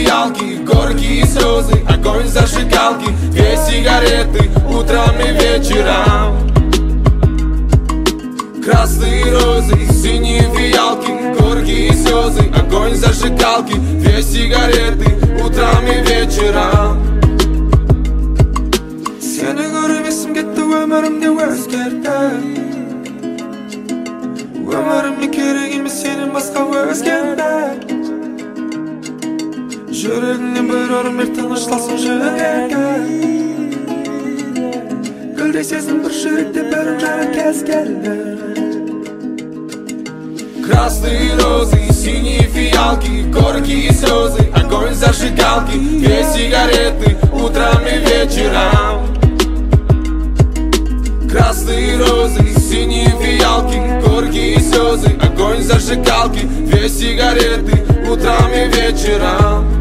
фиалки, горькие слезы, огонь зажигалки, 2 сигареты утром и вечером. Красные розы, синие фиалки, горькие слезы, огонь зажигалки, 2 сигареты утром и вечером. Seni görüp esim gitti, ömrümde özgerdi. Ömrümde keregimi senin başka özgerdi. Yüreğimden bir orun bir tanışlasın yüreğe. Gülde sesin bir yürekte bir canı kez geldi. Красные розы, синие фиалки, горькие слезы, огонь зажигалки, 2 сигареты утром и вечером. Красные розы, синие фиалки, горькие слезы, огонь зажигалки, 2 сигареты утром и вечером.